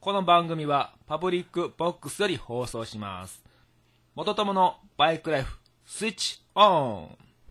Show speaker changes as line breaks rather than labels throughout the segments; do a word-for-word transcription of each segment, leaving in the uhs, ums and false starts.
この番組はパブリックボックスより放送します。元友のバイクライフスイッチオン。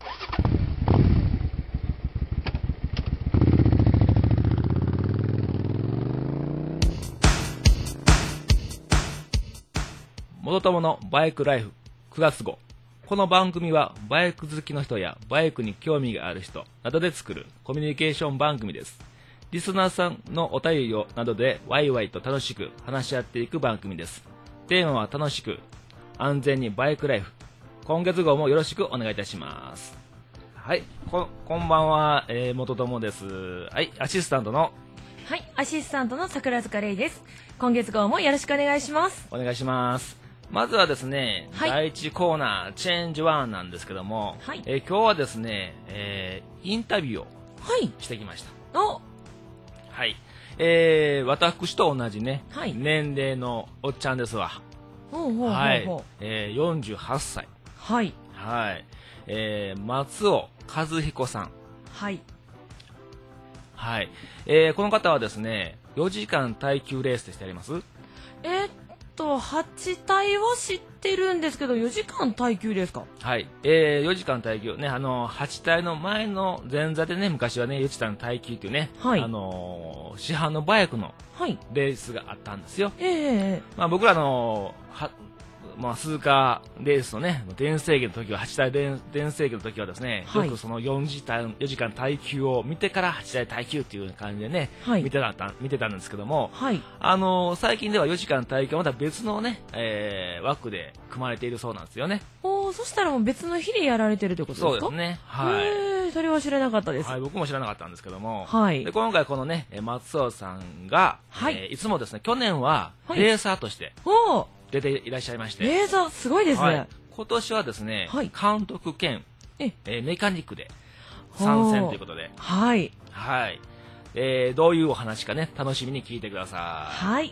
元友のバイクライフくがつ号。この番組はバイク好きの人やバイクに興味がある人などで作るコミュニケーション番組です。リスナーさんのお便りをなどでワイワイと楽しく話し合っていく番組です。テーマは楽しく安全にバイクライフ。今月号もよろしくお願いいたします。はい、こ, こんばんは、えー、元友です。はい、アシスタントの
はい、アシスタントの桜塚玲です。今月号もよろしくお願いします。
お願いします。まずはですね、はい、だいいちコーナーチェンジワンなんですけども、はい、えー、今日はですね、えー、インタビューをしてきました。
はい、お
はい、えー、私と同じね、
はい、
年齢のおっちゃんですわ。
ほうほうほうほう、
はい、えー、よんじゅうはっさい。
はい、
はい、えー、松尾和彦さん。
はい、
はい、えー、この方はですね、よじかん耐久レースでしてあります。
えー、っとはち体は知ってるんですけど、よじかん耐久ですか。
はい、えー、よじかん耐久ね、あのはち体の前の前座でね、昔はねよじかん耐久というね、はい、あの市販のバイクのレースがあったんですよ。
はい、えー
まあ、僕らのはまあ、鈴鹿レースのね、全盛期の時は、はち体全盛期の時はですね、はい、よくそのよじかん耐久を見てからはち体耐久っていう感じでね、はい、見てた見てたんですけども、はい、あのー、最近ではよじかん耐久はまた別のね、えー、枠で組まれているそうなんですよね。
おー、そしたらもう別の日でやられてるってことですか。
そうですね。はい。
えー、それは知らなかったです。
はい、僕も知らなかったんですけども、
はい、
で今回このね、松尾さんが、はい、えー、いつもですね、去年はレーサーとして、はい、おー出ていらっしゃいまして、
レーザーすごいですね。はい、
今年はですね、はい、監督兼え、えー、メカニックで参戦ということで、
はい、
はい、えー、どういうお話かね、楽しみに聞いてください。
はい、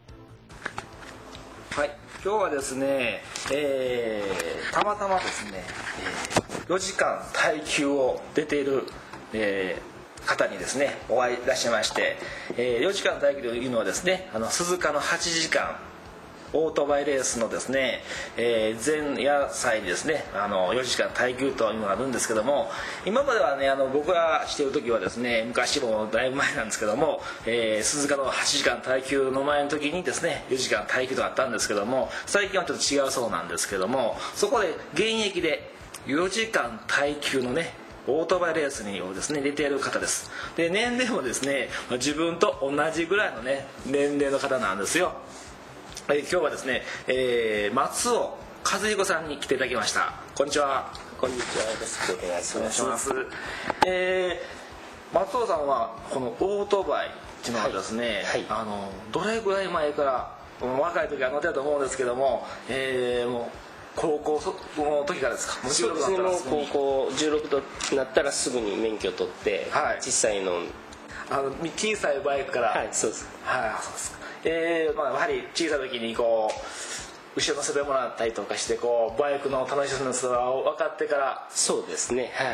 はい、今日はですね、えー、たまたまですね、えー、よじかん耐久を出ている、えー、方にですねお会いいたしまして、えー、よじかん耐久というのはですね、あの鈴鹿のはちじかんオートバイレースのですね、えー、前夜祭にですね、あのよじかん耐久というのがあるんですけども、今まではね、あの僕がしている時はですね、昔もだいぶ前なんですけども、えー、鈴鹿のはちじかん耐久の前の時にですね、よじかん耐久とあったんですけども、最近はちょっと違うそうなんですけども、そこで現役でよじかん耐久のねオートバイレースにをですね出ている方です。で、年齢もですね、自分と同じぐらいのね年齢の方なんですよ。はい、今日はですね、えー、松尾和彦さんに来ていただきました。こんにちは。
こんにちは。よろしくお願いします。
お願いします。えー、松尾さんはこのオートバイっていうのはですね、はいはい、あのどれぐらい前から若い時は乗ってたと思うんですけども、えー、もう高校の時からですか。
そうですね、もう高校じゅうろくとなったらすぐに免許を取って、はい、小さいの
あの小さいバイクから。
はい、そうです。
はい、そうですか。えーまあ、やはり小さい時にこう後ろ乗せてもらったりとかしてこうバイクの楽しさを分かってから。
そうですね、はい。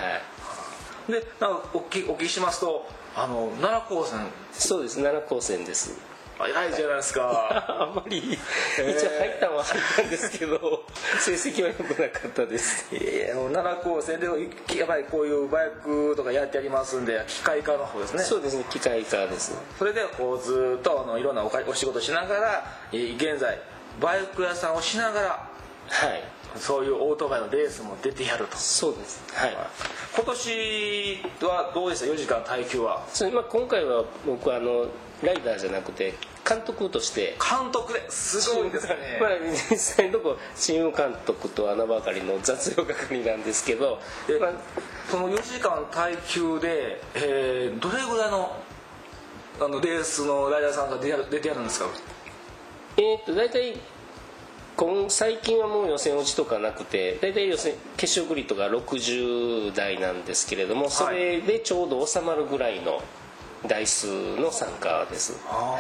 でなんかお聞きお聞きしますと、あの奈良高専。
そうです、奈良高専です。
偉いじゃないですか。
あんまり、えー、一応入ったのは入ったんですけど成績は良くなかったです。
いや、奈良高専でやっぱりこういうバイクとかやってありますんで、機械科の方ですね。
そうですね、機械科です。
それでこうずっとあのいろんな お, お仕事しながら、現在バイク屋さんをしながら、
はい、
そういうオートバイのレースも出てやると。
そうです、はい。
今年はどうでした、よじかん耐久は。
それ、まあ、今回は僕はあのライダーじゃなくて監督として。
監督ですごいですね。
まあ、実際のとこチーム監督と穴ばかりの雑用係なんですけど、
まあ、そのよじかん耐久で、えー、どれぐらいのあのレースのライダーさんが出てやるんですか。
えー、っと大体今最近はもう予選落ちとかなくて、大体予選決勝グリッドがろくじゅう台なんですけれども、それでちょうど収まるぐらいの台数の参加です。はい、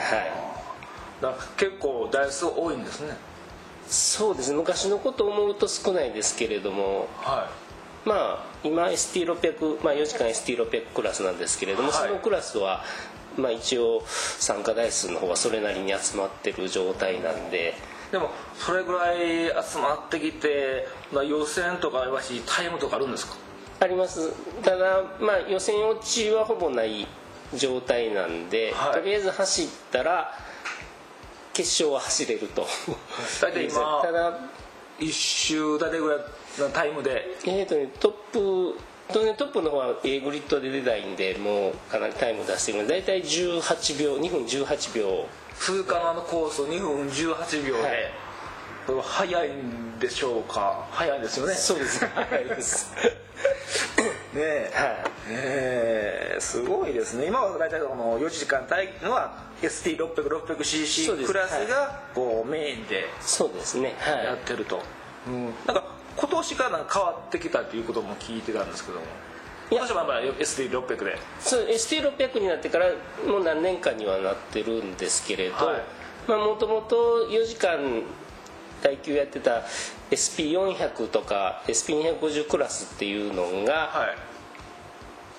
だから結構台数多いんですね。
そうですね、昔のことを思うと少ないですけれども、はい、まあ今 エスティーろっぴゃく、まあ、よじかん エスティーろっぴゃく クラスなんですけれども、はい、そのクラスはまあ、一応参加台数の方はそれなりに集まってる状態なんで。
でもそれぐらい集まってきて、まあ、予選とかありますしタイムとかあるんですか？
あります。ただ、まあ、予選落ちはほぼない状態なんで、
はい、
とりあえず走ったら決勝は走れると。
大体今
ただ
一周大体ぐらいのタイムで
えーとね、トップと、ね、トップの方は A グリッドで出たいんでもうかなりタイム出してるので大体じゅうはちびょうにふんじゅうはちびょう
通過のあのコースをにふんじゅうはちびょうで、はい、これは早いんでしょうか？早いですよね。
そうです早いです
ねえ、はい、えー、すごいですね。今は大体このよじかん耐久のは エスティーろっぴゃく、ろっぴゃくシーシー クラスがこうメインで
そうですね、はい、
やってると、うん、なんか今年からなんか変わってきたということも聞いてたんですけども、今年はまあ エスティーろっぴゃく で
そう エスティーろっぴゃく になってからもう何年かにはなってるんですけれど、はい、まあもともとよじかん耐久やってた エスピーよんひゃく とか エスピーにひゃくごじゅう クラスっていうのが、はい、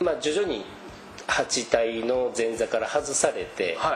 まあ徐々にはち体の前座から外されて、はい、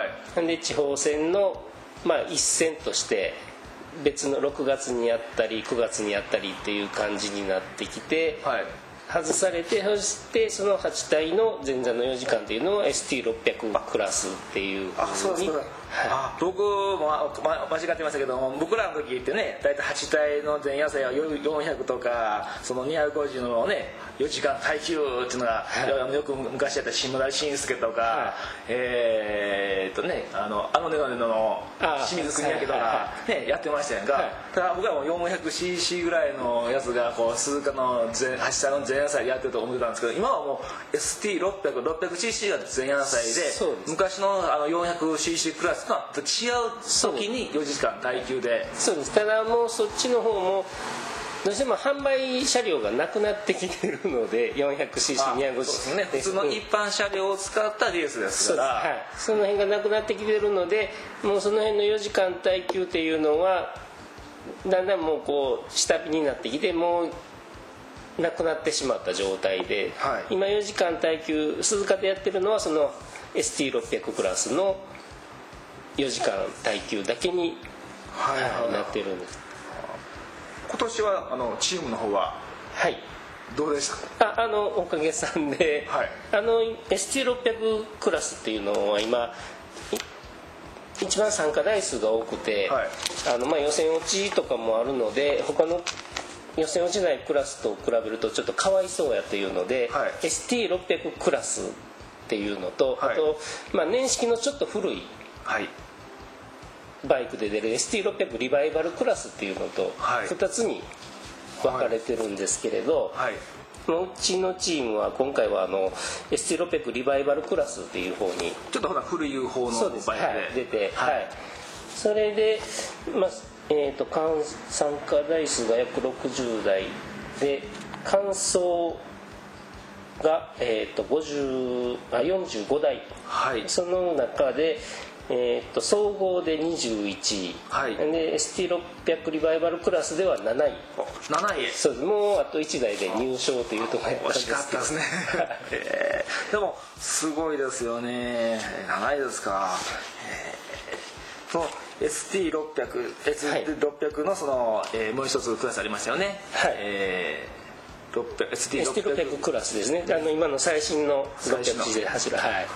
で地方戦のまあ一戦として別のろくがつにやったりくがつにやったりっていう感じになってきて、はい、外されてそしてそのはち体の前座のよじかんっていうのを エスティーろっぴゃく クラスっていう
あそうですか、はい、あ僕も、ま、間違ってましたけども僕らの時ってね大体はち体の前夜祭はよんひゃくとかそのにひゃくごじゅうのねよじかん耐久っていうのが、はい、よく昔やった志村慎介とか、はい、えー、っとねあのあのねのねの清水邦明とか、はいね、やってましたやんか、はい、ただ僕らも よんひゃくシーシー ぐらいのやつがこう鈴鹿の前はち体の前夜祭でやってると思ってたんですけど今はもう エスティーろっぴゃく、ろっぴゃくシーシー が前夜祭で昔のあの よんひゃくシーシー クラスと違う時によじかん耐久で
そうです。ただもうそっちの方もどうしても販売車両がなくなってきてるので よんひゃくシーシー、にひゃくごじゅう
そうですね、普通の一般車両を使ったレースですから、
はい、その辺がなくなってきてるのでもうその辺のよじかん耐久っていうのはだんだんもうこう下火になってきてもうなくなってしまった状態で、はい、今よじかん耐久鈴鹿でやってるのはその エスティーろっぴゃく クラスのよじかん耐久だけに、はいはい、なってるんです。
今年はあのチームの方は
はい
どうでしたか？
ああのおかげさんで、はい、あの エスティーろっぴゃく クラスっていうのは今一番参加台数が多くて、はい、あのまあ予選落ちとかもあるので他の予選落ちないクラスと比べるとちょっとかわいそうやというので、はい、エスティーろっぴゃく クラスっていうのと、はい、あと、まあ、年式のちょっと古い、はいバイクで出る エスティーろっぴゃく リバイバルクラスっていうのとふたつに分かれてるんですけれど、はいはい、うちのチームは今回はあの エスティーろっぴゃく リバイバルクラスっていう方に
ちょっとほら古い方のバイクで、
はい、出て、はいはい、それで、まあえー、と参加台数が約ろくじゅう台で完走が、えー、とごじゅうあよんじゅうご台、はい、その中でえー、と総合でにじゅういちい、はい、で エスティーろっぴゃく リバイバルクラスではなない
なない
そうです。もうあといち台で入賞というところやったんですけど
惜しかったですね、えー、でもすごいですよねなないですか、えー、その エスティーろっぴゃく エスティーろっぴゃく のその、えー、もう一つクラスありましたよね、はいえー、ろっぴゃく エスティーろっぴゃく
クラスですね。あの今の最新のろっぴゃくシーシーで走るはいね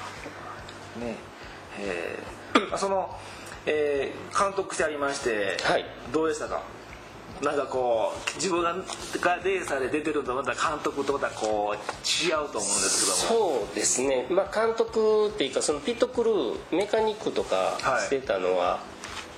えーその、えー、監督してありまして、はい、どうでしたか？なんかこう自分がレーサーで出てるとまた監督とまたこう違うと思うんですけど
もそうですね、まあ、監督っていうかそのピットクルーメカニックとかしてたのは、はい、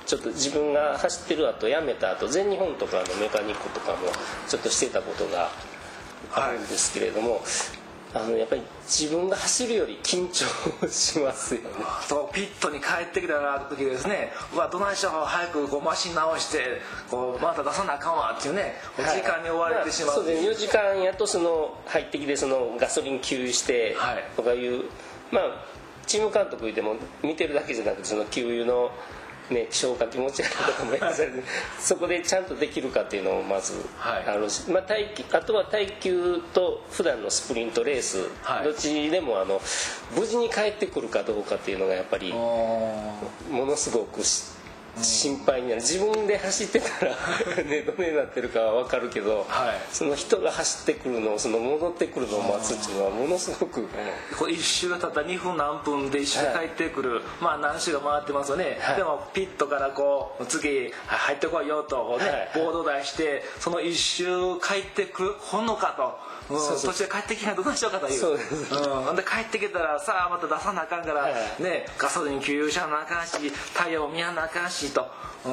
ちょっと自分が走ってる後辞めた後全日本とかのメカニックとかもちょっとしてたことがあるんですけれども、はいあのやっぱり自分が走るより緊張しますよね。
そうピットに帰ってきた時ですねうわどないしよう早くこうマシン直してこうまた出さなあかんわっていうね、はい、時間に追われてしまう、
まあ、そうですねよじかんやとその入ってきてそのガソリン給油してとかいう、はい、まあチーム監督でも見てるだけじゃなくてその給油のね、消火器持ち上げとかもやってたりそこでちゃんとできるかっていうのをまず、
はい
あのまあ、耐久あとは耐久と普段のスプリントレース、
はい
どっちでもあの無事に帰ってくるかどうかっていうのがやっぱりものすごくし心配になる。自分で走ってたらねどねになってるかは分かるけど、
はい
その人が走ってくるのをその戻ってくるのを待つっていうのはものすごく、
これ一周がたったにふん何分で一周帰ってくる、まあ何周が回ってますよね、
はい
でもピットからこう次入ってこいよとこう、ね
はい
ボード出してその一周帰ってくるほんのかと、うん、
そうそう
途中で帰ってきたらどないしようかという
そうです
うん、ほんで帰ってきたらさあまた出さなあかんから、
はい
ね、ガソリン給油しなあかんしタイヤを見やなあかんしと、うん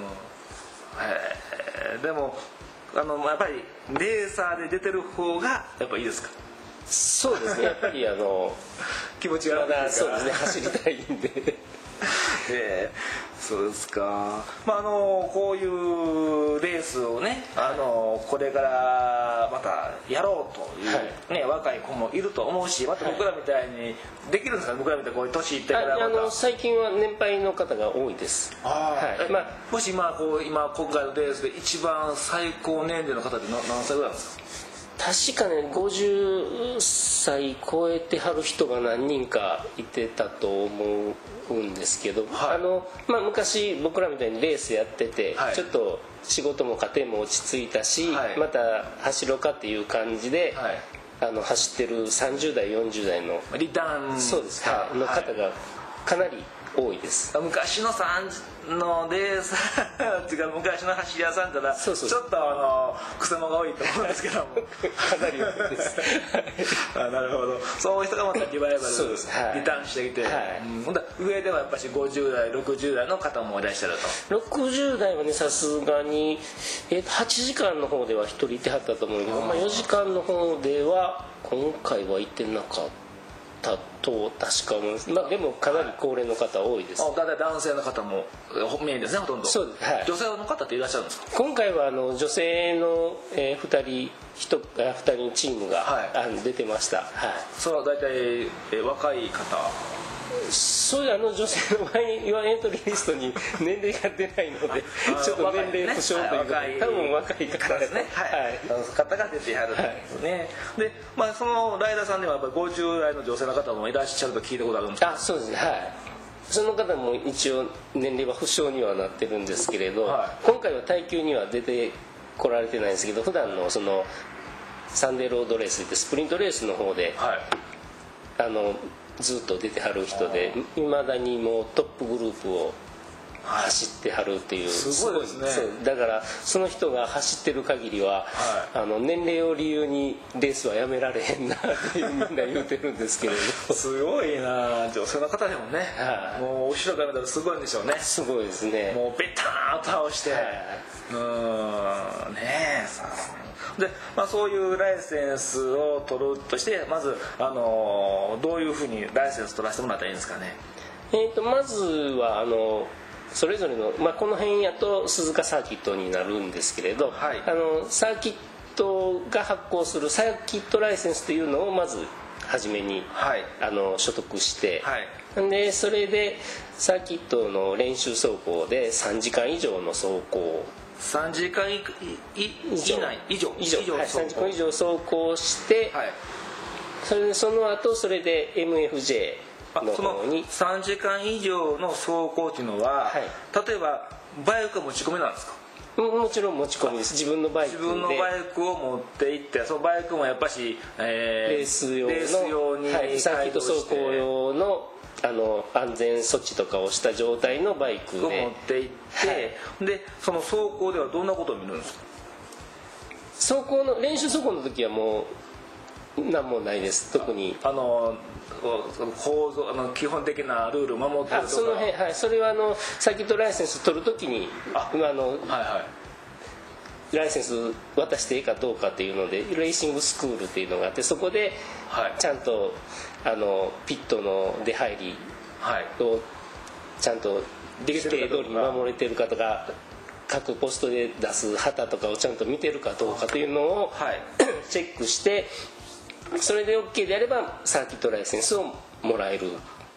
へーでもあのやっぱりレーサーで出てる方がやっぱいいですか？
そうですねやっぱりあの
気持ちが
まだそうですね走りたいんで
えーそうですか、まあ、あのこういうレースをねあのこれからまたやろうという、ね若い子もいると思うしまた僕らみたいにできるんですか、僕らみたいにこういう年いってからまた
ああの最近は年配の方が多いです。
あーえ
はいまあ
もし今こう今今回のレースで一番最高年齢の方って何何歳ぐらいなんですか？
確かねごじゅっさい超えてはる人が何人かいてたと思うんですけど、
はい
あのまあ、昔僕らみたいにレースやってて、
はい
ちょっと仕事も家庭も落ち着いたし、
はい
また走ろうかっていう感じで、
はい
あの走ってるさんじゅう代よんじゅう代の、
リターン
そうです、はい、の方がかなり多いです。
昔のさんのレーサーっていうか昔の走り屋さんってのは
そうそう
ちょっとあのくせ者が多いと思うんですけども
かなり多いです
あなるほどそういう人がまたリバイバル
そうですはい
リターンしてきて、
はい
うんほんで上ではやっぱしごじゅう代ろくじゅう代の方もいらっしゃると。
ろくじゅう代はねさすがに、えーとはちじかんの方ではひとりいてはったと思うけど、まあ、よじかんの方では今回は行ってなかったと確か思います、まあ、でもかなり高齢の方多いです。
あだいたい男性の方もメインですねほとんど。
そうですはい
女性の方っていらっしゃるんですか？
今回はあの女性の、えー、ふたりひとあふたりのチームが、
はい
あの出てました、はい、
それは大体え若い方
そういうあの女性の場合はエントリーリストに年齢が出ないので
あ
ちょっと年齢不詳というか、
若いね
多分若い方
ですねはい、その方が出てはるんですね、でまあそのライダーさんではやっぱりごじゅう代の女性の方もいらっしゃると聞いたことあるんですか？
あそうですねはいその方も一応年齢は不詳にはなってるんですけれど、
は
今回は耐久には出てこられてないんですけど普段のそのサンデーロードレースってスプリントレースの方で、
はい
あのずっと出てはる人でいまだにもうトップグループを走ってはるっていう、
すごいですね
そうだからその人が走ってる限りは、あの年齢を理由にレースはやめられへんなってみんな言うてるんですけれど
すごいな女性の方でもね、
はい
もう後ろから見たらすごいんでしょうね。
すごいですね
もうベターンと倒して、
はい、
うーんねえさで、まあ、そういうライセンスを取るとしてまず、あのどういうふうにライセンス取らせてもらったらいいんですかね？
えー、とまずはあのそれぞれの、まあ、この辺やと鈴鹿サーキットになるんですけれど、
はい
あのサーキットが発行するサーキットライセンスというのをまず初めに、
はい
あの所得して、
はい
でそれでサーキットの練習走行でさんじかん以上の走行
さんじかんいい以内以上
以上はい、さんじかん以上走行して、
はい
それでその後それで エムエフジェー の
あその
方に
さんじかん以上の走行っていうのは、
はい
例えばバイクが持ち込みなんですか？
ももちろん持ち込みです自分のバイクで
自分のバイクを持って行ってそのバイクもやっぱし、えー
レース用の
レース用に
はい、サーキット走行用のあの安全措置とかをした状態のバイクで
を持って行って、でその走行ではどんなことを見るんですか？
走行の練習走行の時はもう何もないです特に
あのその構造あの基本的なルールを守ってるとか
あその辺、はい、それはあのサーキットライセンス取る時に
あ
あの
はいはい
ライセンス渡していいかどうかっていうのでレーシングスクールっていうのがあってそこで
はい
ちゃんとあのピットの出入り
はい
をちゃんと
でき
規定
てるかどうか
通りに守れてるかとか各ポストで出す旗とかをちゃんと見てるかどうかというのを
はい
チェックしてそれで OK であればサーキットライセンスをもらえる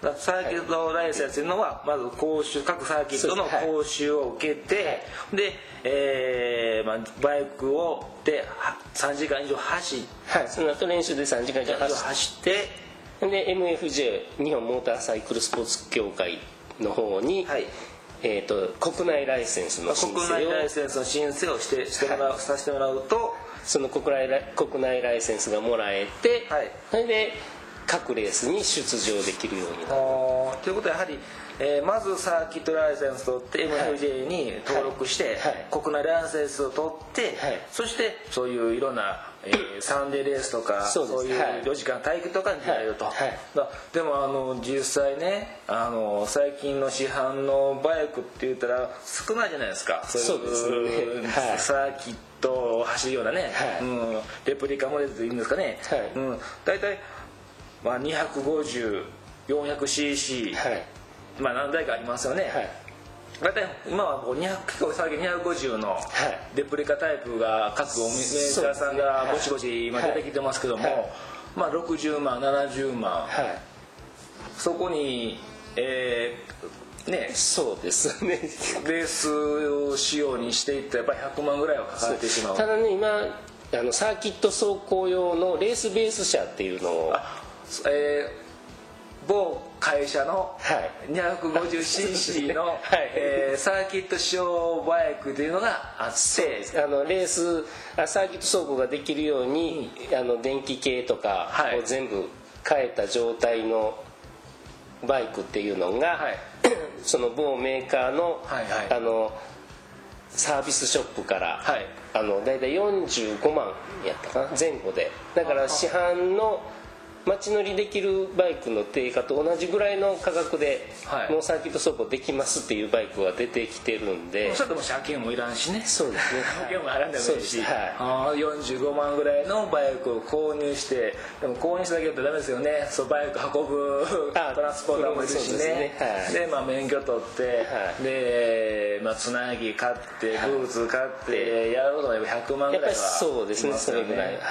だからサーキットライセンスというのはまず講習各サーキットの講習を受けて、はい、で、えーまあ、バイクをでさんじかん以上走って、
はい、その後練習でさんじかん以上
走って
で エムエフジェー 日本モーターサイクルスポーツ協会の方に、はい、えー、と国内ライセンスの申請を
国内ライセンスの申請をしてしてもらう、はい、させてもらうと
その国内ライ国内ライセンスがもらえて、はい、それで各レースに出場できるようになる
ということはやはり、えー、まずサーキットライセンスを取って エムエフジェー に登録して、はいはい、国内ライセンスを取って、はい、そしてそういういろんな、えー、サンデーレースとかそう、そういうよじかん耐久とかに出れると、はいはい、だでもあの実際ねあの最近の市販のバイクって言ったら少ないじゃないですか。そういう
そうですね、はい、
サーキットを走るようなね、はい、うん、レプリカモデルというんですかね、はい、うん、大体まあ、にひゃくごじゅう、よんひゃくシーシー、はい、まあ何台かありますよね、はい、大体今はこうにひゃく結構最近にひゃくごじゅうのレプリカタイプが各メーカーさんがぼちぼち今出てきてますけども、はいはい、まあろくじゅうまんななじゅうまん、はい、そこにえーね、
そうですね
レース仕様にしていったらやっぱりひゃくまんぐらいはかかってしまう。
ただね今あのサーキット走行用のレースベース車っていうのを
えー、某会社の にひゃくごじゅうシーシー の、はい、えー、サーキット仕様バイクというのがあって
あのレースサーキット走行ができるように、うん、あの電気系とかを全部変えた状態のバイクっていうのが、はい、その某メーカーの、はいはい、あのサービスショップから、はい、あのだいたいよんじゅうごまんやったかな前後でだから市販の街乗りできるバイクの定価と同じぐらいの価格で、はい、もうサーキット走行できますっていうバイクが出てきてるんで
それでも車検もいらんしね。
そうですね
車検も払んでもいいし、はい、あよんじゅうごまんぐらいのバイクを購入してでも購入しただけだとダメですよね。そうバイク運ぶトランスポーターもいるしねで、ね、はい、で、まあ、免許取って、はい、で、まあ、つなぎ買ってブーツ買って、はい、やるのがひゃくまんぐらいは、ね、
そうですねそれぐらい、はい、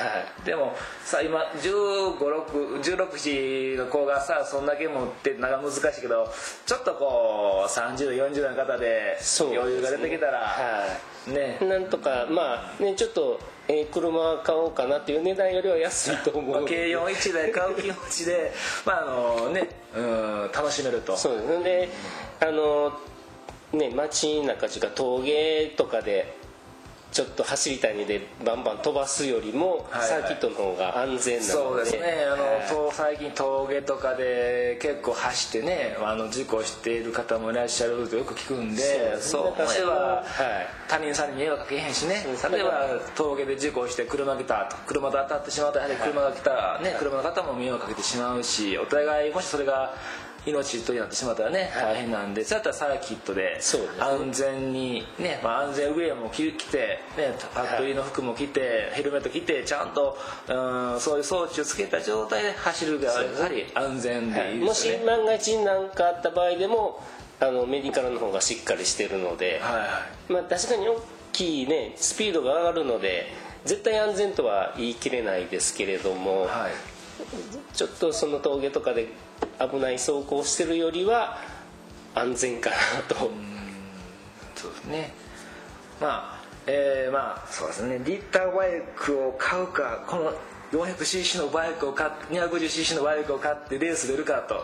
でもさ今じゅうご、ろくじゅうろくさいの子がさそんだけ持ってなかなか難しいけどちょっとこうさんじゅうよんじゅう代の方で余裕が出てきたら、
ね、はい、ねなんとかまあねちょっと、えー、車買おうかなっていう値段よりは安いと思う、まあ、
軽よんいちだい買う気持ちでまああのねうん楽しめると。
そうですであのね街中というか峠とかでちょっと走りたいのでバンバン飛ばすよりもサーキットの方が安全なので、
そうですねあの、はい、最近峠とかで結構走ってねあの事故している方もいらっしゃるとよく聞くんでそう思えば、はい、他人さんに迷惑かけへんしね例えば峠で事故して車来たと車と当たってしまうとやはり車が来たら、ね、車の方も迷惑かけてしまうしお互いもしそれが命となってしまったらね大変なんでそうやったらサーキットで安全にね、まあ、安全ウェアも着て、ね、パッド入りの服も着てヘルメット着てちゃんとうんそういう装置をつけた状態で走るがやはり安全でいいですよね。
もし万が一何かあった場合でもあのメディカルの方がしっかりしてるので、はいはい、まあ、確かに大きいねスピードが上がるので絶対安全とは言い切れないですけれども、はい、ちょっとその峠とかで危ない走行してるよりは安全かなと。うん
そうですねまあえー、まあそうですねリッターバイクを買うかこの よんひゃくシーシー のバイクを買って にひゃくごじゅうシーシー のバイクを買ってレース出るかと、はい、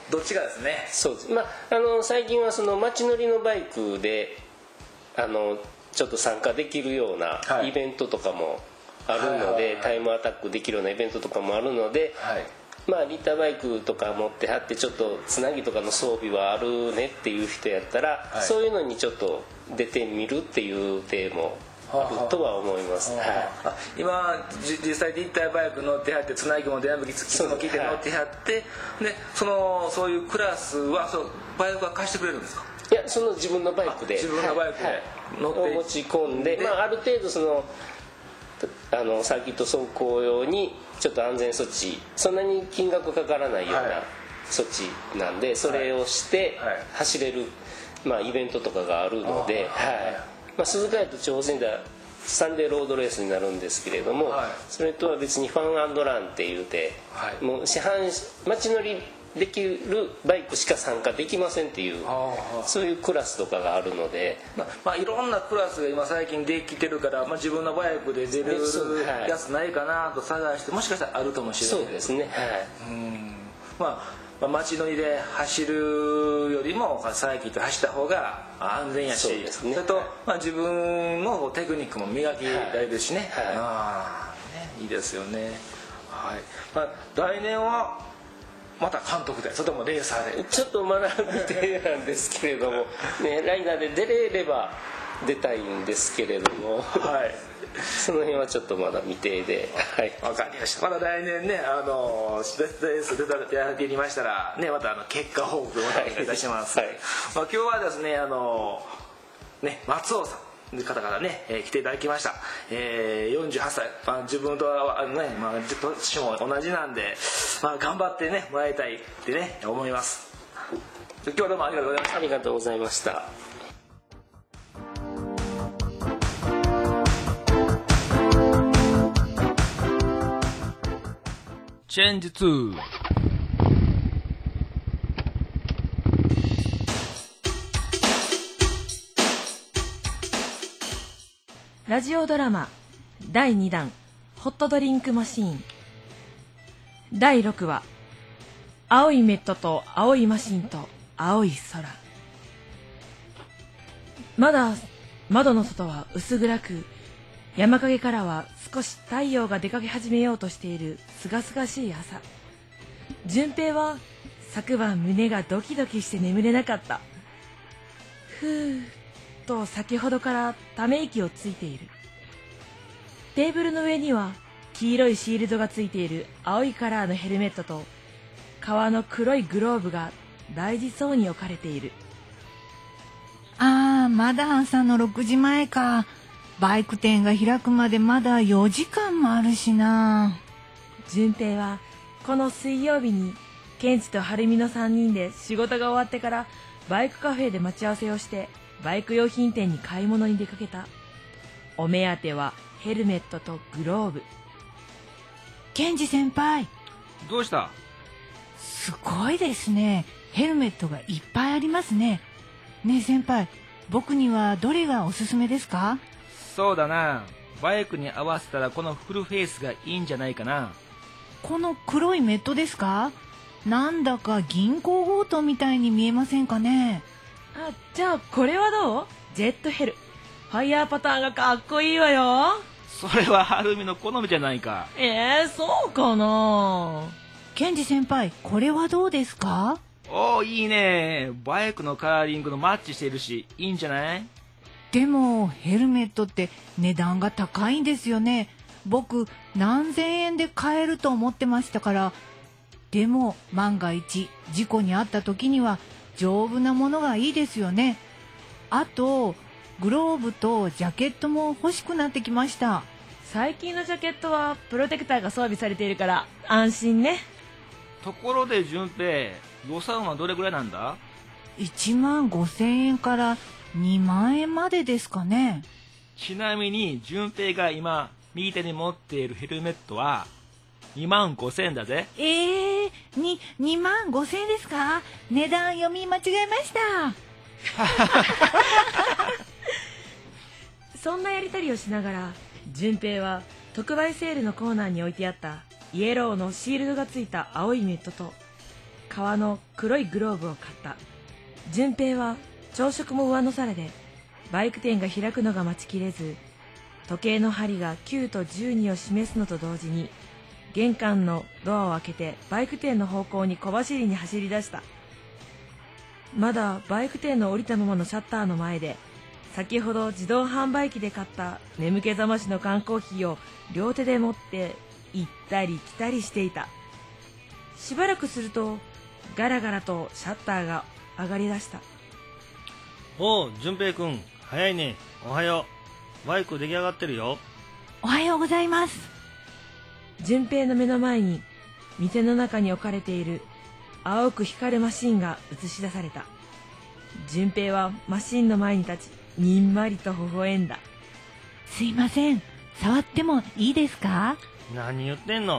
どっちかですね。
そうです、まあ、あの最近はその街乗りのバイクであのちょっと参加できるようなイベントとかもあるのでタイムアタックできるようなイベントとかもあるので、はい、まあリッターバイクとか持ってはってちょっとつなぎとかの装備はあるねっていう人やったら、はい、そういうのにちょっと出てみるっていう手もあるとは思います、は
あはあ、今実際リッターバイク乗ってはってつなぎも電気つきも聞いて乗ってはって、はい、でそのそういうクラスはそうバイクは貸してくれるんですか。
いやその自分のバイクで
自分のバイクで乗って、はい、
持ち込んで、まあ、ある程度そのあのサーキット走行用にちょっと安全措置そんなに金額かからないような措置なんで、はい、それをして走れる、まあ、イベントとかがあるので、はいまあ、鈴鹿やと地方センターサンデーロードレースになるんですけれども、はい、それとは別にファン&ランっていうて、はい、もう市販街乗りできるバイクしか参加できませんっていうそういうクラスとかがあるので、
まあまあ、いろんなクラスが今最近できてるから、まあ、自分のバイクで出るやつないかなと探して、もしかしたらあるかもしれない。
そうですね、はい、
うんまあまあ、街乗りで走るよりもサーキット走った方が安全やし、
そうですね、
それと、まあ、自分のテクニックも磨きられるしね、
はいはい、
あねいいですよね、はいまあ、来年はまた監督で、それともレーサーで。
ちょっとまだ未定なんですけれども、ね、ライダーで出れれば出たいんですけれども、
はい、
その辺はちょっとまだ未定で、はい、
分かりました。また来年ね、あのレース出たやってみましたらね、またあの結果報告をお願いいたします、はいはい、まあ、今日はですね、あのね松尾さんの方からね、えー、来ていただきました、えー、よんじゅうはっさい、まあ、自分とはね、まあ、年も同じなんで、まあ、頑張ってねもらいたいってね思います。今日はどうもありがとうございました。
ありがとうございました。
チェンジツー。
ラジオドラマだいにだんホットドリンクマシーンだいろくわ青いメットと青いマシンと青い空。まだ窓の外は薄暗く、山陰からは少し太陽が出かけ始めようとしているすがすがしい朝。順平は昨晩胸がドキドキして眠れなかった。ふーっと先ほどからため息をついている。テーブルの上には黄色いシールドがついている青いカラーのヘルメットと革の黒いグローブが大事そうに置かれている。
ああ、まだ朝のろくじまえか。バイク店が開くまでまだよじかんもあるしな。
順平はこの水曜日にケンチと晴美のさんにんで仕事が終わってからバイクカフェで待ち合わせをしてバイク用品店に買い物に出かけた。お目当てはヘルメットとグローブ。
ケンジ先輩、
どうした？
すごいですね。ヘルメットがいっぱいありますね。ねえ先輩、僕にはどれがおすすめですか？
そうだな、バイクに合わせたらこのフルフェイスがいいんじゃないかな。
この黒いメットですか？なんだか銀行強盗みたいに見えませんかね。
あ、じゃあこれはどう？ジェットヘル。ファイヤーパターンがかっこいいわよ。
それは晴美の好みじゃないか。
えー、そうかな。
ケンジ先輩、これはどうですか？
おー、いいね。バイクのカラーリングのマッチしているし、いいんじゃない？
でもヘルメットって値段が高いんですよね。僕何千円で買えると思ってましたから。でも万が一事故に遭った時には丈夫なものがいいですよね。あとグローブとジャケットも欲しくなってきました。
最近のジャケットはプロテクターが装備されているから安心ね。
ところで順平、予算はどれぐらいなんだ？
いちまんごせんえんからにまんえんまでですかね。
ちなみに順平が今右手に持っているヘルメットはにまんごせんえんだぜ。
えー、に、にまんごせんえんですか？値段読み間違えました。
そんなやりとりをしながら順平は特売セールのコーナーに置いてあったイエローのシールドがついた青いメットと革の黒いグローブを買った。順平は朝食も上の皿でバイク店が開くのが待ちきれず、時計の針がきゅうとじゅうにを示すのと同時に玄関のドアを開けてバイク店の方向に小走りに走り出した。まだバイク店の降りたままのシャッターの前で先ほど自動販売機で買った眠気覚ましの缶コーヒーを両手で持って行ったり来たりしていた。しばらくするとガラガラとシャッターが上がり出した。
おう、淳平くん、早いね。おはよう。バイク出来上がってるよ。
おはようございます。
順平の目の前に店の中に置かれている青く光るマシンが映し出された。順平はマシンの前に立ちにんまりと微笑んだ。
すいません、触ってもいいですか？
何言ってんの？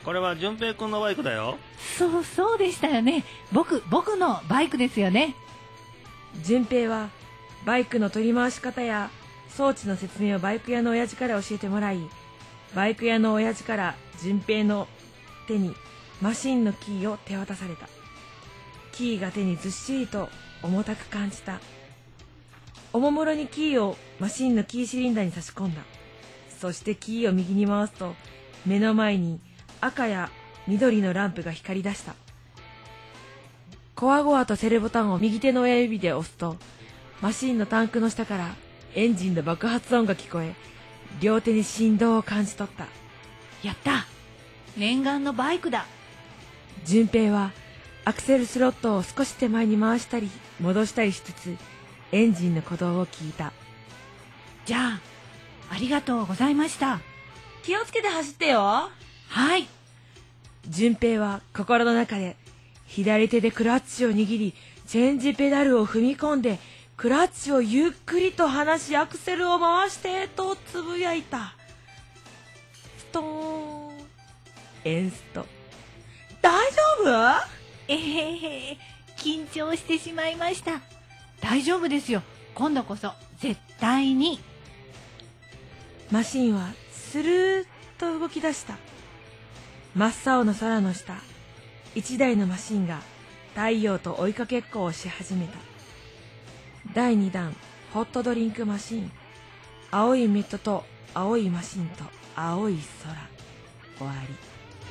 これは淳平くんのバイクだよ。
そうそうでしたよね。僕僕のバイクですよね。
順平はバイクの取り回し方や装置の説明をバイク屋の親父から教えてもらい、バイク屋の親父から順平の手にマシンのキーを手渡された。キーが手にずっしりと重たく感じた。おもむろにキーをマシンのキーシリンダーに差し込んだ。そしてキーを右に回すと、目の前に赤や緑のランプが光り出した。こわごわとセルボタンを右手の親指で押すと、マシンのタンクの下からエンジンの爆発音が聞こえ、両手に振動を感じ取った。
やった、念願のバイクだ。
順平はアクセルスロットを少し手前に回したり戻したりしつつ、エンジンの鼓動を聞いた。
じゃあありがとうございました。
気をつけて走ってよ。
はい。
順平は心の中で左手でクラッチを握り、チェンジペダルを踏み込んで、クラッチをゆっくりと離しアクセルを回してとつぶやいた。ストーン、エンスト。大丈夫？
えへへ、緊張してしまいました。大丈夫ですよ。今度こそ絶対に。
マシンはスルーッと動き出した。真っ青の空の下、一台のマシンが太陽と追いかけっこをし始めた。だいにだんホットドリンクマシン。青いミッドと青いマシンと青い空。終わり。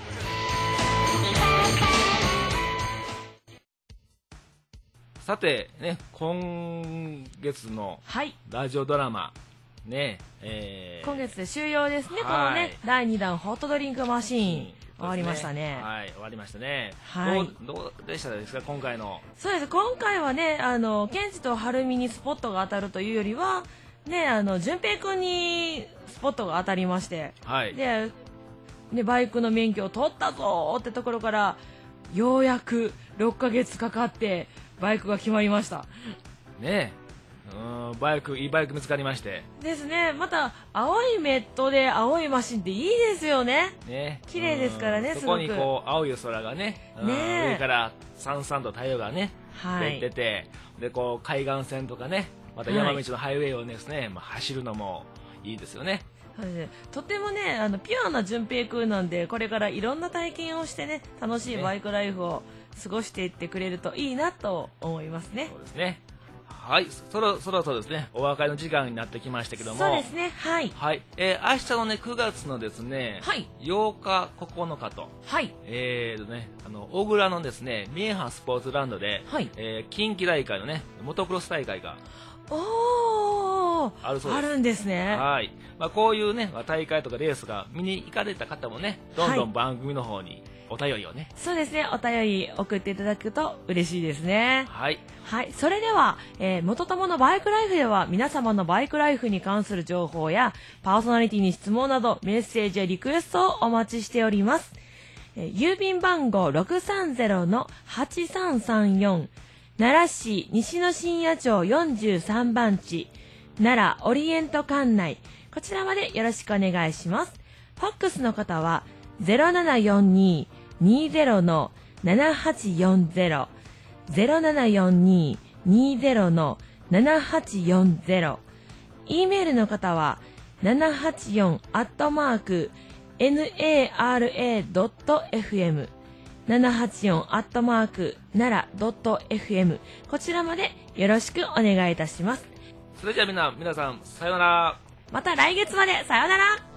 さてね、今月の
はい、
ラジオドラマね、えー、
今月で終了ですね。こ
はい
のね、だいにだんホットドリンクマシーン、
うん
終わりましたね。
はい、終わりましたね。
はい
どうどうでしたですか、今回の。
そうです。今回はね、あのケンジとハルミにスポットが当たるというよりはね、あの順平くんにスポットが当たりまして、
はい。
で、ね、バイクの免許を取ったぞーってところからようやくろっかげつかかってバイクが決まりました。
ねうーん、バイク、いいバイク見つかりまして。
ですね。また青いメットで青いマシンっていいですよね。
ね。
綺麗ですからね
うん
すごく
そこにこう、青い空がね、うん
ねえ
上からさんさんと太陽がね、
はい
出てて、で、こう、海岸線とかね、また山道のハイウェイをですね、まあ、走るのもいいですよね。
そうですね、とてもね、あのピュアな順平くんなんで、これからいろんな体験をしてね、楽しいバイクライフを過ごしていってくれるといいなと思いますね。
そうですね。はい、そろそろそろですね、お別れの時間になってきましたけども。
そうですね。はい。
はい、えー、明日のね、くがつのですね、
はい
ようか、ここのかと、
はい。
えーとね、あの、小倉のですね、ミエハンスポーツランドで、
はい
えー近畿大会のね、モトクロス大会が、
おー、
あるそうです
あるんですね。
はい。まあ、こういうね、まあ大会とかレースが見に行かれた方もね、どんど
はい
ん番組の方にお便りをね、
そうですね。お便り送っていただくと嬉しいですね。
はい。
はい。それでは、えー、元友のバイクライフでは皆様のバイクライフに関する情報やパーソナリティに質問などメッセージやリクエストをお待ちしております。えー、郵便番号 ろくさんゼロのはちさんさんよん 奈良市西野深夜町よんじゅうさんばんち奈良オリエント管内、こちらまでよろしくお願いします。ファックスの方は ゼロななよんに にゼロのななはちよんゼロ ゼロななよんに にゼロのななはちよんゼロ、 E メールの方はななはちよんアットマーク ナラドットエフエム ななはちよんアットマーク奈良ドットエフエム、 こちらまでよろしくお願いいたします。
それじゃあみんな、皆さん、さようなら。
また来月まで、さようなら。